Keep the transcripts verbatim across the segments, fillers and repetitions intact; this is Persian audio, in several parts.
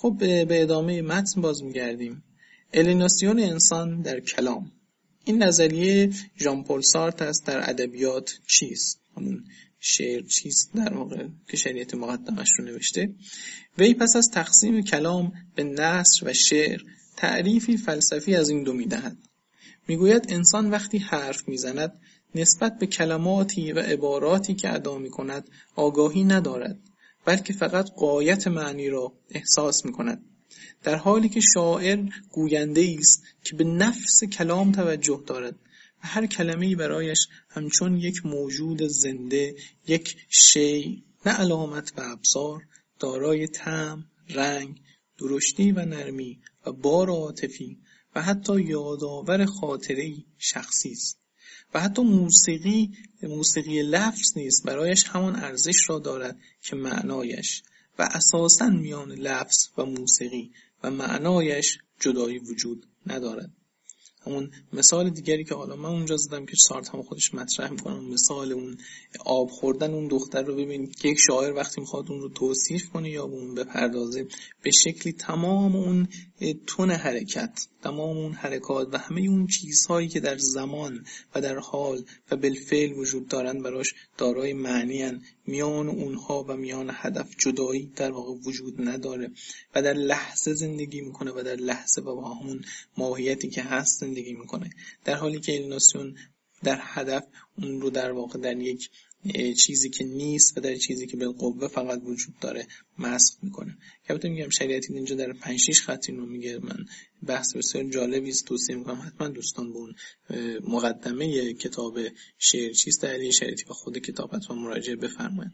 خب به ادامه متن باز میگردیم. الیناسیون انسان در کلام. این نظریه ژان پل سارت است در ادبیات چیست؟ همون شعر چیست در واقع که شریعت مقدمش رو نوشته. وی پس از تقسیم کلام به نثر و شعر تعریفی فلسفی از این دو می‌دهد. میگوید انسان وقتی حرف میزند نسبت به کلماتی و عباراتی که ادا میکند آگاهی ندارد، بلکه فقط غایت معنی را احساس میکند، در حالی که شاعر گوینده است که به نفس کلام توجه دارد و هر کلمه‌ای برایش همچون یک موجود زنده، یک شیء نه علامت و ابزار، دارای طعم، رنگ، درشتی و نرمی و بار عاطفی و حتی یادآور خاطره‌ای شخصی است. و حتی موسیقی موسیقی لفظ نیست، برایش همان ارزش را دارد که معنایش، و اساساً میان لفظ و موسیقی و معنایش جدایی وجود ندارد. همون مثال دیگری که حالا من اونجا زدم که سارت هم خودش مطرح میکنه، مثال اون آب خوردن اون دختر رو ببینید که یک شاعر وقتی میخواد اون رو توصیف کنه یا اون بپردازه، به شکلی تمام اون تون حرکت، تمام اون حرکات و همه اون چیزهایی که در زمان و در حال و بالفعل وجود دارند براش دارای معنی ان، میان اونها و میان هدف جدایی در واقع وجود نداره و در لحظه زندگی میکنه و در لحظه و با همون ماهیتی که هست زندگی میکنه، در حالی که الیناسیون در هدف اون رو در واقع در یک چیزی که نیست و در چیزی که بالقوه فقط وجود داره مسخ میکنه. البته میگم شریعتی اینجا در پنج شش خط اینو میگه. من بحث بسیار جالبی است، توصیه میکنم حتما دوستان به اون مقدمه کتاب شعر چیست علی شریعتی و خود کتاب حتما مراجعه بفرمایید.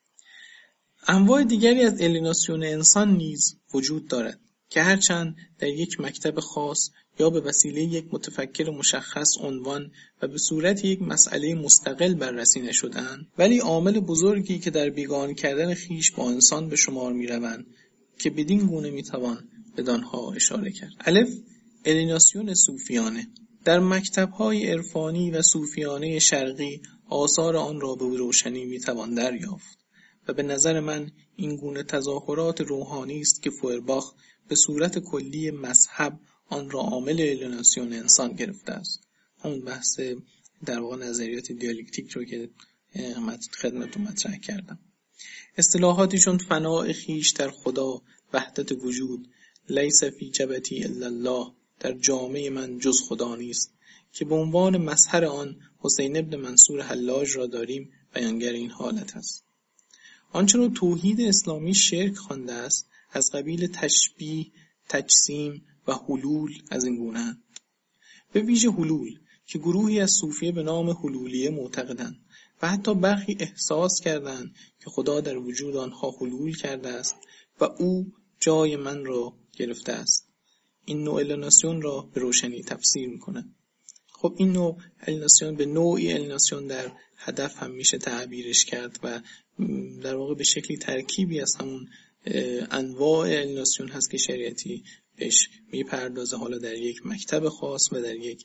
انواع دیگری از الیناسیون انسان نیز وجود دارد که هرچند در یک مکتب خاص یا به وسیله یک متفکر مشخص عنوان و به صورت یک مسئله مستقل بررسی نشده‌اند، ولی عامل بزرگی که در بیگانه کردن خیش با انسان به شمار می‌روند که بدین گونه می‌توان بدانها اشاره کرد. الف، الیناسیون صوفیانه. در مکتب‌های عرفانی و صوفیانه شرقی آثار آن را به روشنی می‌توان دریافت و به نظر من این گونه تظاهرات روحانی است که فوئرباخ به صورت کلی مذهب آن را عامل الیناسیون انسان گرفته است. همون بحث در واقع نظریات دیالکتیک رو که خدمتتون مطرح کردم. اصطلاحاتشون فناء خیش در خدا، وحدت وجود، لیس فی جبتی الا الله، در جامعه من جز خدا نیست، که به عنوان مظهر آن حسین ابن منصور حلاج را داریم، بیانگر این حالت است. آنچه را توحید اسلامی شرک خوانده است از قبیل تشبیه، تجسیم و حلول از این گونه، به ویژه حلول که گروهی از صوفیه به نام حلولیه معتقدند و حتی برخی احساس کردند که خدا در وجود آنها حلول کرده است و او جای من را گرفته است. این نوع الیناسیون را به روشنی تفسیر میکنه. خب این نوع الیناسیون به نوعی الیناسیون در هدف هم میشه تعبیرش کرد و در واقع به شکلی ترکیبی از همون انواع الیناسیون هست که شریعتی بهش میپردازه، حالا در یک مکتب خاص و در یک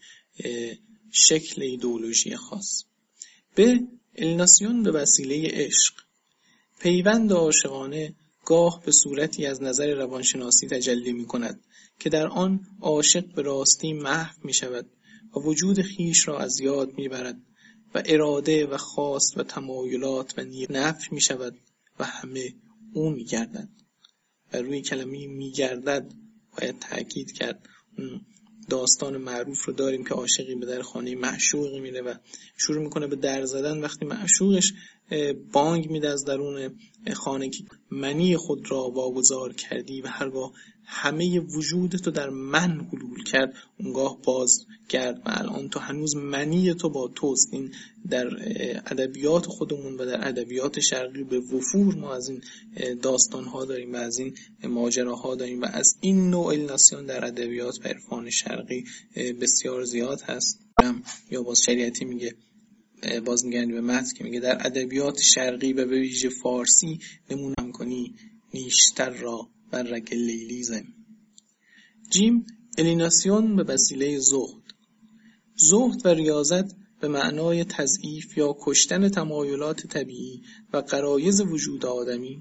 شکل ایدئولوژی خاص. به الیناسیون به وسیله عشق. پیوند عاشقانه گاه به صورتی از نظر روانشناسی تجلی می کند که در آن عاشق به راستی محو می شود و وجود خیش را از یاد می برد و اراده و خواست و تمایلات و نیت نفی می شود و همه او می گردد. و روی کلمه می گردد باید تأکید کرد. داستان معروف رو داریم که عاشقی به در خانه معشوقی میره و شروع میکنه به در زدن. وقتی معشوقش بانگ میده از درون خانه که منی خود را واگذار کردی و هرگاه همه وجود تو در من حلول کرد اونگاه باز گرد و الان تو هنوز منی تو با توست. این در ادبیات خودمون و در ادبیات شرقی به وفور ما از این داستان‌ها داریم و از این ماجراها داریم و از این نوع الیناسیون در ادبیات و عرفان شرقی بسیار زیاد هست. یا باز شریعتی میگه، باز میگن به متن که میگه در ادبیات شرقی و به ویژه فارسی نمونم کنی نیشتر را بر رگ لیلی زن. جیم، الیناسیون به وسیله زهد. زهد و ریاضت به معنای تضعیف یا کشتن تمایلات طبیعی و غرایز وجود آدمی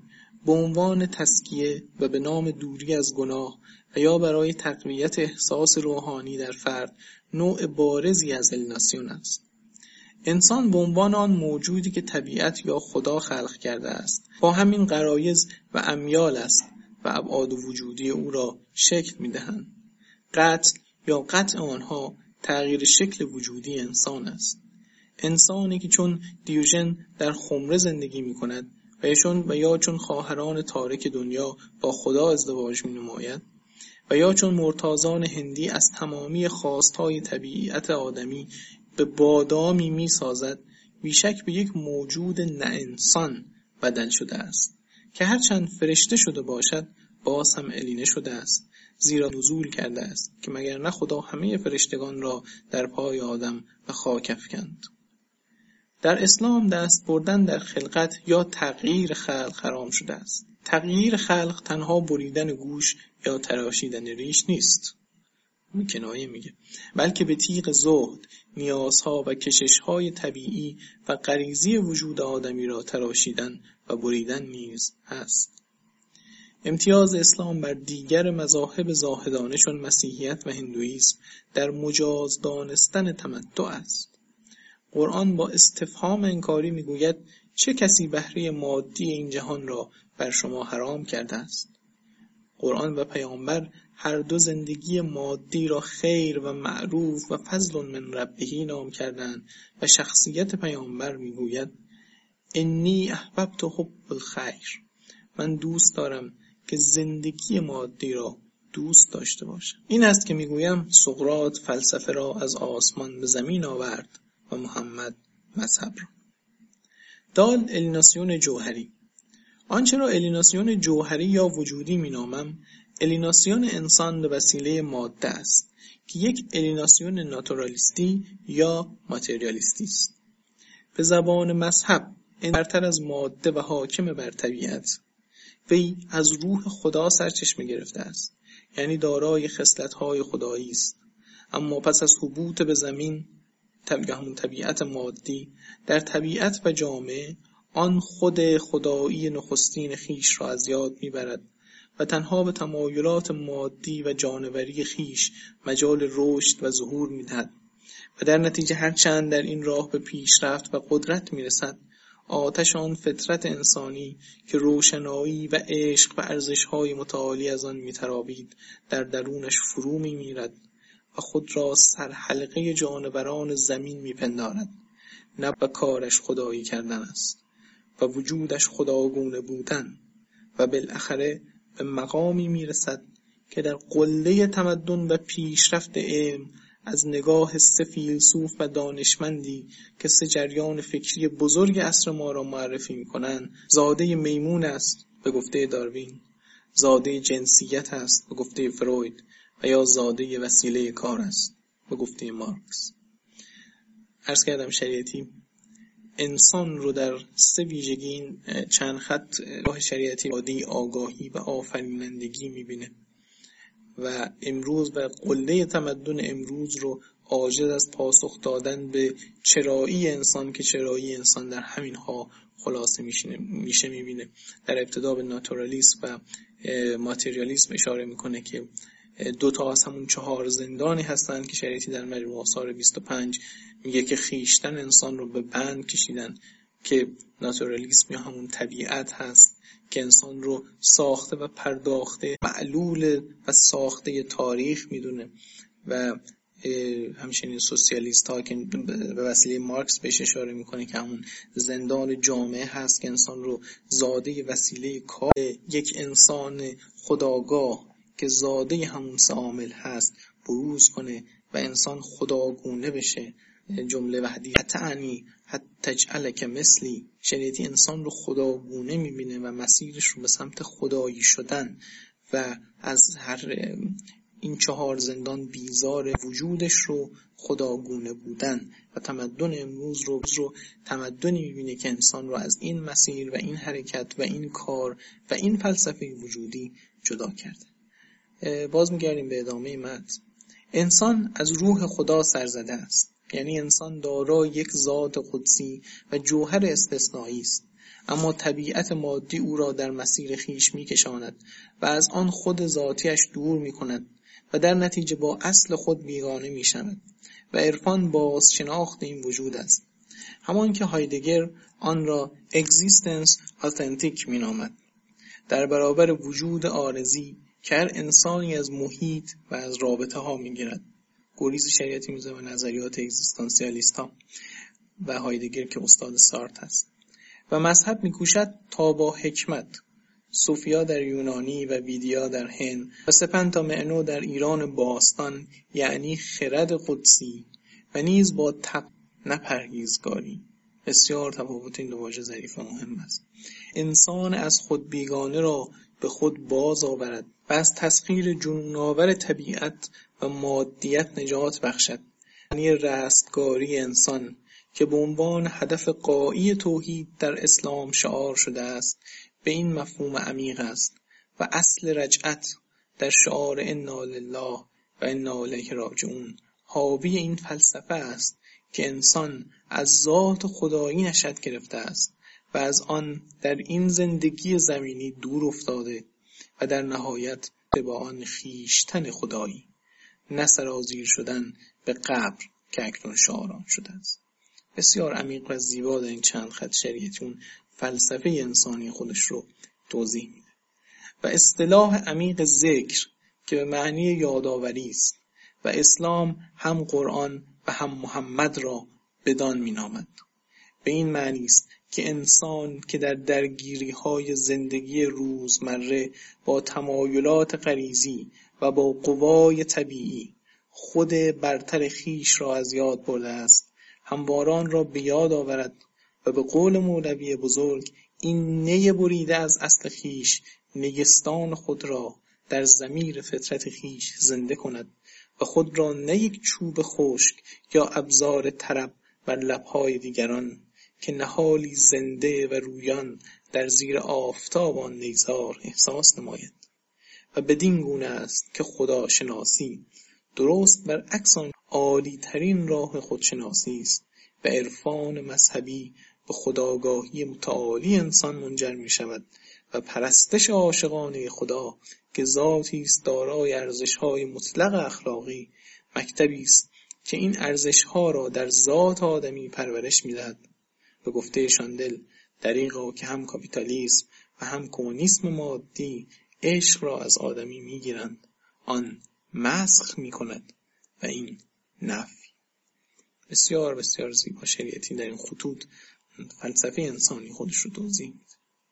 به عنوان تزکیه و به نام دوری از گناه و یا برای تقویت احساس روحانی در فرد نوع بارزی از الیناسیون است. انسان به عنوان آن موجودی که طبیعت یا خدا خلق کرده است با همین غرایز و امیال است و ابعاد وجودی او را شکل می‌دهند. قتل یا قطع آنها تغییر شکل وجودی انسان است. انسانی که چون دیوژن در خمره زندگی می‌کند و یا چون و یا چون خواهران تارک دنیا با خدا ازدواج می‌نماید و یا چون مرتازان هندی از تمامی خواستهای طبیعت آدمی به بادامی می سازد، بیشک به یک موجود نه انسان بدل شده است که هرچند فرشته شده باشد باز هم الینه شده است، زیرا نزول کرده است که مگر نه خدا همه فرشتگان را در پای آدم به خاک افکند. در اسلام دست بردن در خلقت یا تغییر خلق حرام شده است. تغییر خلق تنها بریدن گوش یا تراشیدن ریش نیست، کنایه میگه، بلکه به تیغ زهد نیازها و کششهای طبیعی و غریزی وجود آدمی را تراشیدن و بریدن نیز هست. امتیاز اسلام بر دیگر مذاهب زاهدانه چون مسیحیت و هندوئیسم در مجاز دانستن تمتع است. قرآن با استفهام انکاری میگوید چه کسی بهره مادی این جهان را بر شما حرام کرده است؟ قرآن و پیامبر هر دو زندگی مادی را خیر و معروف و فضل من ربه نام کردند و شخصیت پیامبر میگوید انی احببت حب الخیر، من دوست دارم که زندگی مادی را دوست داشته باشم. این است که میگویم سقراط فلسفه را از آسمان به زمین آورد و محمد مذهب را. دال الیناسیون جوهری. آنچه را الیناسیون جوهری یا وجودی مینامم الیناسیون انسان به وسیله ماده است که یک الیناسیون ناتورالیستی یا ماتریالیستی است. به زبان مذهب این برتر از ماده و حاکم بر طبیعت، وی از روح خدا سرچشمه گرفته است، یعنی دارای خصلت‌های خدایی است. اما پس از هبوط به زمین همون طبیعت مادی در طبیعت و جامعه آن خود خدایی نخستین خیش را از یاد میبرد و تنها به تمایلات مادی و جانوری خیش مجال رشد و ظهور میدهد و در نتیجه هر چند در این راه به پیشرفت و قدرت میرسد، آتش آن فطرت انسانی که روشنایی و عشق و ارزش‌های متعالی از آن میترابید در درونش فرو میمیرد و خود را سرحلقه جانوران زمین میپندارد. نه و کارش خدایی کردن است و وجودش خداگونه بودن و بالاخره به مقامی میرسد که در قله تمدن و پیشرفت علم از نگاه سه فیلسوف و دانشمندی که سه جریان فکری بزرگ عصر ما را معرفی میکنند زاده میمون است به گفته داروین، زاده جنسیت است به گفته فروید و یا زاده وسیله کار است به گفته مارکس. عرض کردم شریعتی انسان رو در سه ویژگی چند خط راه شریعتی عادی آگاهی و آفرینندگی میبینه و امروز و قله تمدن امروز رو عاجز از پاسخ دادن به چرایی انسان که چرایی انسان در همین ها خلاصه میشه میبینه. در ابتدا به ناتورالیسم و ماتریالیسم اشاره میکنه که دو تا از همون چهار زندانی هستند که شریعتی در مجموع آثار بیست و پنج میگه که خیشتن انسان رو به بند کشیدن، که ناتورالیسم یا همون طبیعت هست که انسان رو ساخته و پرداخته معلول و ساخته تاریخ میدونه و همچنین سوسیالیست ها که به وسیله مارکس بهش اشاره میکنه که همون زندان جامعه هست که انسان رو زاده وسیله کار یک انسان خودآگاه که زاده همون سه عامل هست بروز کنه و انسان خداگونه بشه. جمله وحدی تعنی حتی تجعلک مثلی، شریعتی انسان رو خداگونه میبینه و مسیرش رو به سمت خدایی شدن و از هر این چهار زندان بیزار وجودش رو خداگونه بودن و تمدن امروز رو, رو تمدنی میبینه که انسان رو از این مسیر و این حرکت و این کار و این فلسفه وجودی جدا کرده. باز میگردیم به ادامه متن. انسان از روح خدا سرزده است، یعنی انسان دارای یک ذات قدسی و جوهر استثنایی است اما طبیعت مادی او را در مسیر خیش می‌کشاند و از آن خود ذاتیش دور می‌کند و در نتیجه با اصل خود بیگانه می‌شود و عرفان باز شناخت این وجود است، همان که هایدگر آن را اگزیستنس آتنتیک می‌نامد، در برابر وجود عارضی که هر انسانی از محیط و از رابطه ها می‌گیرد. گریز شریعتی می‌زنه به نظریات اگزیستانسیالیست ها و هایدگر که استاد سارت است و مذهب می‌کوشد تا با حکمت، صوفیا در یونانی و ویدیا در هند و سپنتامعنو در ایران باستان، یعنی خرد قدسی و نیز با تقوا نه پرهیزگاری. بسیار تفاوت این دو واژه ظریف و مهم است. انسان از خود بیگانه را به خود باز آورد و از تسخیر جنون‌آور طبیعت و مادیت نجات بخشد. یعنی رستگاری انسان که به عنوان هدف غایی توحید در اسلام شعار شده است، به این مفهوم عمیق است و اصل رجعت در شعار انا لله و انا الیه راجعون حاوی این فلسفه است که انسان از ذات خدایی نشأت گرفته است و از آن در این زندگی زمینی دور افتاده و در نهایت با آن خویشتن خدایی، نه سرازیر شدن به قبر که اکنون شعاران شده است. بسیار عمیق و زیبا در این چند خط شریعتی اون فلسفه انسانی خودش رو توضیح میده و اصطلاح عمیق ذکر که به معنی یادآوری است و اسلام هم قرآن و هم محمد را بدان مینامد. به این معنی است که انسان که در درگیری‌های زندگی روزمره با تمایلات غریزی و با قوای طبیعی خود برتر خیش را از یاد برده است، همواران را به یاد آورد و به قول مولوی بزرگ این نی بریده از اصل خیش، نیستان خود را در ضمیر فطرت خیش زنده کند و خود را نه یک چوب خشک یا ابزار طرب بر لب‌های دیگران که نهالی زنده و رویان در زیر آفتاب آن نیزار احساس نماید. و بدین گونه است که خدا شناسی درست برعکس آن عالی ترین راه خودشناسی است و عرفان مذهبی به خودآگاهی متعالی انسان منجر می شود و پرستش عاشقانه خدا که ذاتی است دارای ارزش‌های مطلق اخلاقی، مکتبی است که این ارزش‌ها را در ذات آدمی پرورش می‌دهد. به گفته شاندل دریغا که هم کاپیتالیسم و هم کمونیسم مادی عشق را از آدمی می‌گیرند، آن مسخ می‌کند و این نفی. بسیار بسیار زیبا شریعتی در این خطوط فلسفه انسانی خودش رو توضیح میده.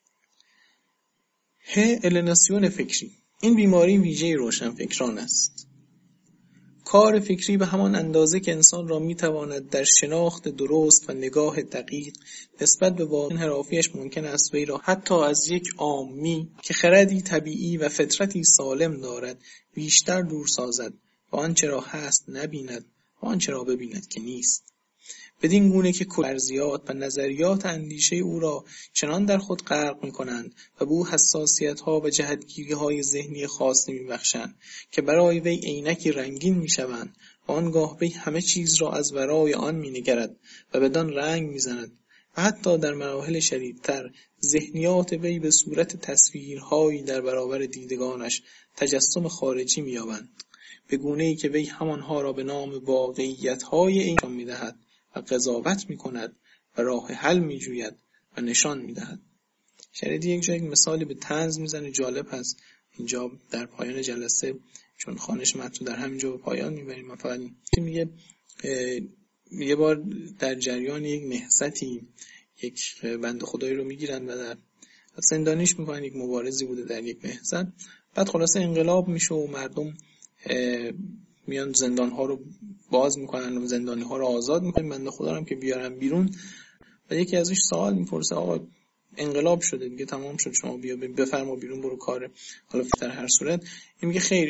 ه الیناسیون فکری. این بیماری ویژه روشنفکران است. کار فکری به همان اندازه که انسان را میتواند در شناخت درست و نگاه دقیق نسبت به واقع انحرافیش ممکن است وی را حتی از یک عامی که خردی طبیعی و فطرتی سالم دارد بیشتر دور سازد و آنچه را هست نبیند و آنچه را ببیند که نیست. بدین گونه که فرضیات و نظریات اندیشه او را چنان در خود غرق می‌کنند و به او حساسیت‌ها و جهت‌گیری‌های ذهنی خاصی می‌بخشند که برای وی عینکی رنگین می‌شوند و آنگاه وی همه چیز را از ورای آن می‌نگرد و بدان رنگ می‌زند و حتی در مراحل شدیدتر ذهنیات وی به صورت تصویرهایی در برابر دیدگانش تجسم خارجی می‌یابند، به گونه‌ای که وی همانها را به نام واقعیت‌های این می‌دهد و قضاوت می‌کند و راه حل می‌جوید و نشان می‌دهد. شریعتی یک جایی مثالی به طنز می‌زنه جالب هست. اینجا در پایان جلسه چون خوانش متن در همینجا به پایان می‌بریم، من فقط میگه یه بار در جریان یک نهضتی یک بنده خدایی رو می‌گیرن و در زندانیش می‌کنن. یک مبارزی بوده در یک نهضت. بعد خلاصه انقلاب میشه و مردم میان زندان‌ها رو باز میکنن و زندانی ها رو آزاد میکنن، بنده خدا هم که بیارن بیرون و یکی ازش سوال میپرسه آقا انقلاب شده دیگه تمام شد، شما بیا بفرما بیرون برو کار. حالا در هر صورت این میگه خیر، این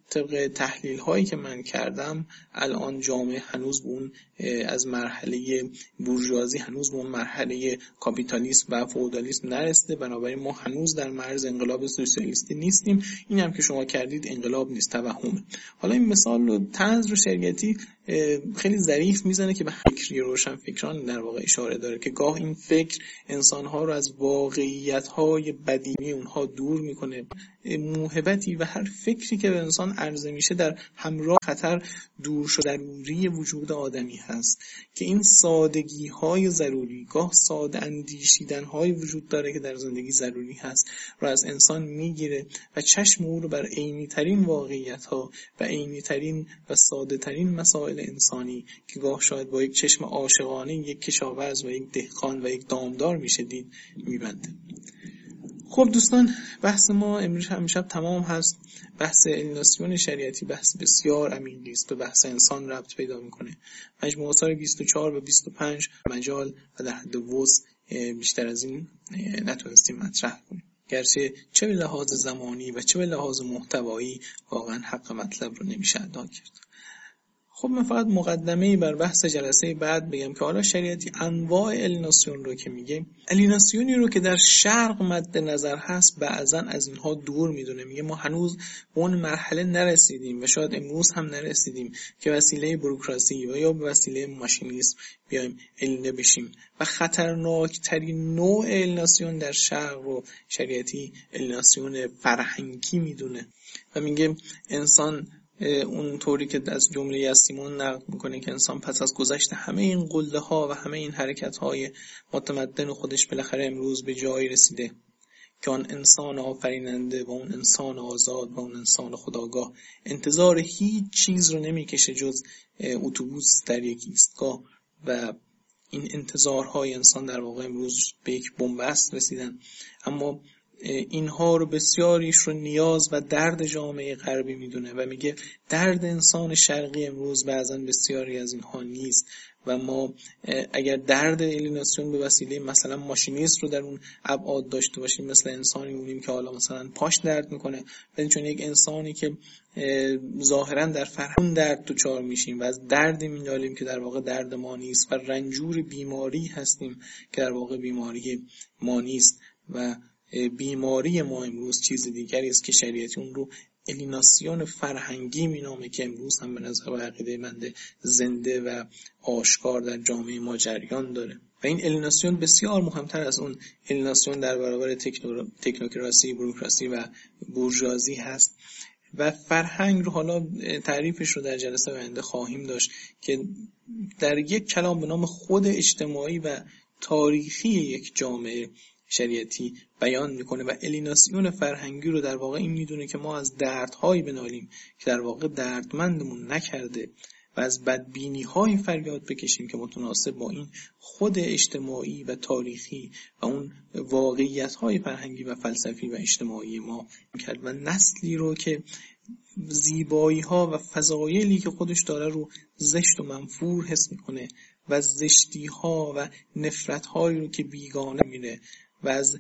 طبق تحلیل هایی که من کردم الان جامعه هنوز به اون از مرحله بورژوازی هنوز به اون مرحله کاپیتالیسم و فئودالیسم نرسیده، بنابراین ما هنوز در مرز انقلاب سوسیالیستی نیستیم. این هم که شما کردید انقلاب نیست، توهمه. حالا این مثال رو طنز رو شریعتی خیلی ظریف میزنه که به فکری روشن فکران در واقع اشاره داره که گاه این فکر انسانها رو از واقعیت‌های بدیهی اونها دور میکنه. موهبتی و هر فکری که به انسان عرضه میشه در همراه خطر دور شدن ضروری وجود آدمی هست که این سادگی‌های ضروری، گاه ساده اندیشیدن‌های وجود داره که در زندگی ضروری هست رو از انسان میگیره و چشم او رو بر عینی‌ترین واقعیت‌ها و عینی‌ترین و ساده‌ترین مسائل انسانی که گاه شاید با یک چشم عاشقانه یک کشاورز و یک دهقان و یک دامدار میشه دید میبنده. خب دوستان، بحث ما امروز امشب تمام هست. بحث الیناسیون شریعتی بحث بسیار عمیقی است، به بحث انسان ربط پیدا میکنه. مجموع آثار بیست و چهار و بیست و پنج مجال و در حد وسع بیشتر از این نتونستیم مطرح کنیم، گرچه چه به لحاظ زمانی و چه به لحاظ محتوایی واقعا حق مطلب رو نمیشه ادا کرد. خب من فقط مقدمه‌ای بر بحث جلسه بعد بگم که حالا شریعتی انواع الیناسیون رو که میگه، الیناسیونی رو که در شرق مد نظر هست بعضن از اینها دور میدونه. میگه ما هنوز به اون مرحله نرسیدیم و شاید امروز هم نرسیدیم که وسیله بوروکراسی و یا به وسیله ماشینیسم بیایم الینه بشیم و خطرناکترین نوع الیناسیون در شرق رو شریعتی الیناسیون فرهنگی میدونه و میگه انسان اون طوری که از جمله یاسیمون نقل میکنه که انسان پس از گذشت همه این قله ها و همه این حرکت های متمدن خودش بالاخره امروز به جایی رسیده که آن انسان آفریننده و اون انسان آزاد و اون انسان خودآگاه انتظار هیچ چیز رو نمیکشه جز اتوبوس در یک ایستگاه و این انتظارهای انسان در واقع امروز به یک بنبست رسیدن. اما اینها رو بسیاریش رو نیاز و درد جامعه غربی میدونه و میگه درد انسان شرقی امروز بعضن بسیاری از اینها نیست و ما اگر درد الیناسیون به وسیله مثلا ماشینیست رو در اون ابعاد داشته باشیم، مثل انسانی مونیم که حالا مثلا پاش درد میکنه، ولی چون یک انسانی که ظاهرا در فرهنگ درد دچار میشیم و از درد مینالیم که در واقع درد ما نیست و رنجور بیماری هستیم که در واقع بیماری ما نیست و بیماری ما امروز چیز دیگری است که شریعتی اون رو الیناسیون فرهنگی مینامه که امروز هم به نظر و عقیده بنده زنده و آشکار در جامعه ما جریان داره و این الیناسیون بسیار مهمتر از اون الیناسیون در برابر تکنو... تکنوکراسی، بوروکراسی و بورژوازی هست. و فرهنگ رو حالا تعریفش رو در جلسه آینده خواهیم داشت که در یک کلام به نام خود اجتماعی و تاریخی یک جامعه شریعتی بیان میکنه و الیناسیون فرهنگی رو در واقع این میدونه که ما از دردهایی بنالیم که در واقع دردمندمون نکرده و از بدبینی‌های فریاد بکشیم که متناسب با این خود اجتماعی و تاریخی و اون واقعیت‌های فرهنگی و فلسفی و اجتماعی ما کرد و نسلی رو که زیبایی‌ها و فضایلی که خودش داره رو زشت و منفور حس میکنه و زشتی‌ها و نفرت‌هایی رو که بیگانه میره و از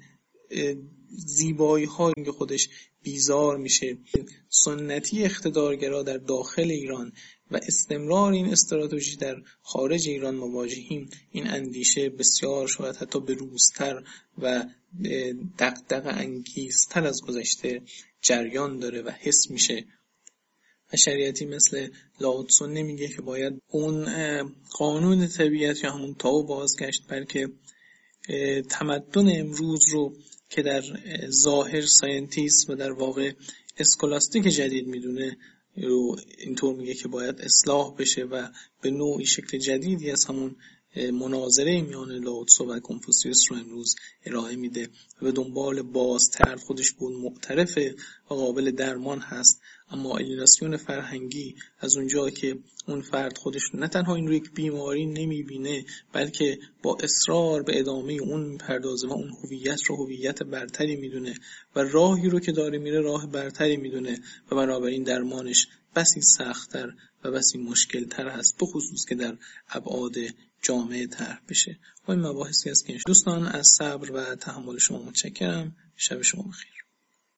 زیبایی‌هایی که خودش بیزار میشه. سنتی اقتدارگرا در داخل ایران و استمرار این استراتژی در خارج ایران مواجهیم، این اندیشه بسیار شاید حتی بروزتر و دغدغه انگیزتر از گذشته جریان داره و حس میشه و شریعتی مثل لاوتسو نمیگه که باید اون قانون طبیعت یا همون تاو بازگشت، بلکه تمدن امروز رو که در ظاهر ساینتیست و در واقع اسکولاستیک جدید میدونه رو اینطور میگه که باید اصلاح بشه و به نوعی شکل جدیدی از همون مناظره میان لاوتسو و کنفوسیوس رو امروز ارائه میده و به دنبال بازتر خودش بود معترف و قابل درمان هست. اما الیناسیون فرهنگی از اونجا که اون فرد خودش نه تنها این رو یک بیماری نمیبینه بلکه با اصرار به ادامه اون میپردازه و اون هویت رو هویت برتری میدونه و راهی رو که داره میره راه برتری میدونه و بنابراین درمانش بسی سخت‌تر و بسی مشکل‌تر هست، به خصوص که در ابعاد جامعه طرح بشه. و این مباحثی است که دوستان از صبر و تحمل شما متشکرم. شب شما بخیر.